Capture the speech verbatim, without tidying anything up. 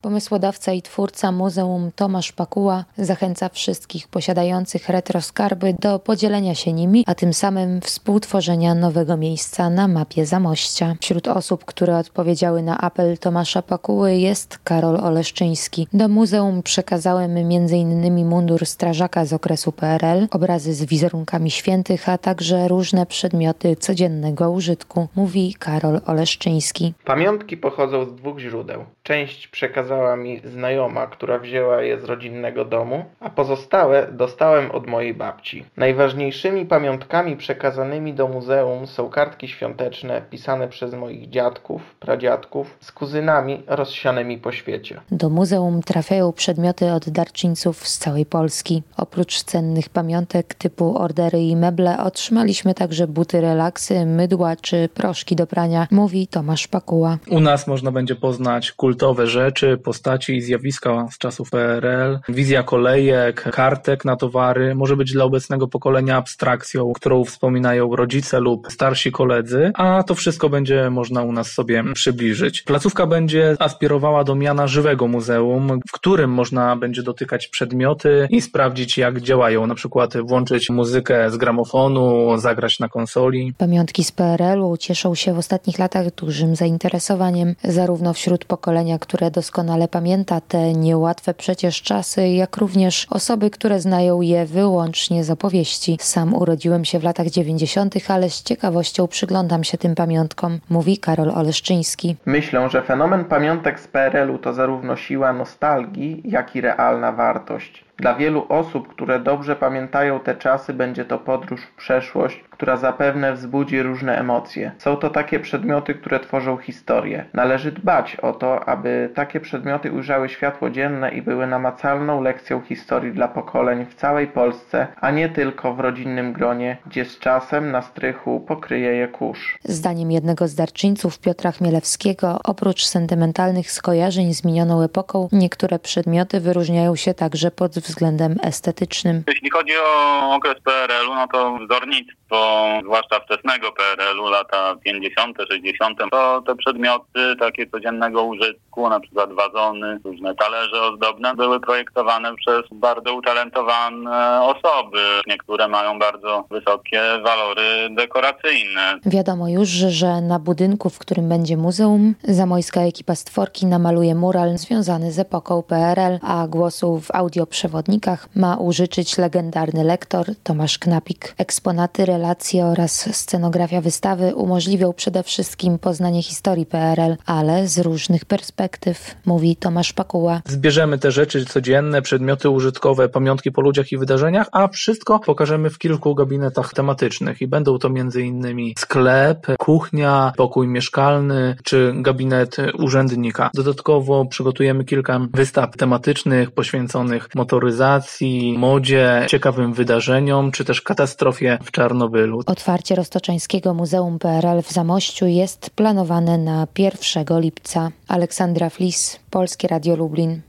Pomysłodawca i twórca muzeum Tomasz Pakuła zachęca wszystkich posiadających retroskarby do podzielenia się nimi, a tym samym współtworzenia nowego miejsca na mapie Zamościa. Wśród osób, które odpowiedziały na apel Tomasza Pakuły, jest Karol Oleszczyński. Do muzeum przekazałem między innymi mundur strażaka z okresu P R L, obrazy z wizerunkami świętych, a także różne przedmioty codziennego użytku, mówi Karol Oleszczyński. Pamiątki pochodzą z dwóch źródeł. Część przekazała mi znajoma, która wzięła je z rodzinnego domu, a pozostałe dostałem od mojej babci. Najważniejszymi pamiątkami przekazanymi do muzeum są kartki świąteczne pisane przez moich dziadków, pradziadków z kuzynami rozsianymi po świecie. Do muzeum trafiają przedmioty od darczyńców z całej Polski. Oprócz cennych pamiątek typu ordery i meble otrzymaliśmy także buty relaksy, mydła czy proszki do prania, mówi Tomasz Pakuła. U nas można będzie poznać kultowe rzeczy, postaci i zjawiska z czasów P R L, wizja kolejek, kartek na towary, może być dla obecnego pokolenia abstrakcją, którą wspominają rodzice lub starsi koledzy, a to wszystko będzie można u nas sobie przybliżyć. Placówka będzie aspirowała do miana żywego muzeum, w którym można będzie dotykać przedmioty i sprawdzić, jak działają, na przykład włączyć muzykę z gramofonu, zagrać na konsoli. Pamiątki z P R L-u cieszą się w ostatnich latach dużym zainteresowaniem, zarówno wśród pokolenia, które doskonale pamięta te niełatwe przecież czasy, jak również osoby, które znają je wyłącznie z opowieści. Sam urodziłem się w latach dziewięćdziesiątych, ale z ciekawością przyglądam się tym pamiątkom, mówi Karol Oleszczyński. Myślę, że fenomen pamiątek z P R L-u to zarówno siła nostalgii, jak i realna wartość. Dla wielu osób, które dobrze pamiętają te czasy, będzie to podróż w przeszłość, która zapewne wzbudzi różne emocje. Są to takie przedmioty, które tworzą historię. Należy dbać o to, aby takie przedmioty ujrzały światło dzienne i były namacalną lekcją historii dla pokoleń w całej Polsce, a nie tylko w rodzinnym gronie, gdzie z czasem na strychu pokryje je kurz. Zdaniem jednego z darczyńców, Piotra Chmielewskiego, oprócz sentymentalnych skojarzeń z minioną epoką, niektóre przedmioty wyróżniają się także pod względem estetycznym. Jeśli chodzi o okres P R L-u, no to wzornictwo, zwłaszcza wczesnego P R L-u, lata pięćdziesiąte, sześćdziesiąte, to te przedmioty takie codziennego użytku, na przykład wazony, różne talerze ozdobne, były projektowane przez bardzo utalentowane osoby. Niektóre mają bardzo wysokie walory dekoracyjne. Wiadomo już, że na budynku, w którym będzie muzeum, zamojska ekipa stworki namaluje mural związany z epoką P R L, a głosu w audioprzewodnikach ma użyczyć legendarny lektor Tomasz Knapik. Eksponaty, relacje oraz scenografia wystawy umożliwią przede wszystkim poznanie historii P R L, ale z różnych perspektyw, mówi Tomasz Pakuła. Zbierzemy te rzeczy codzienne, przedmioty użytkowe, pamiątki po ludziach i wydarzeniach, a wszystko pokażemy w kilku gabinetach tematycznych i będą to między innymi sklep, kuchnia, pokój mieszkalny czy gabinet urzędnika. Dodatkowo przygotujemy kilka wystaw tematycznych poświęconych motoryzacji, modzie, ciekawym wydarzeniom, czy też katastrofie w Czarnobylu. Otwarcie Roztoczańskiego Muzeum P R L w Zamościu jest planowane na pierwszego lipca. Aleksandra Flis, Polskie Radio Lublin.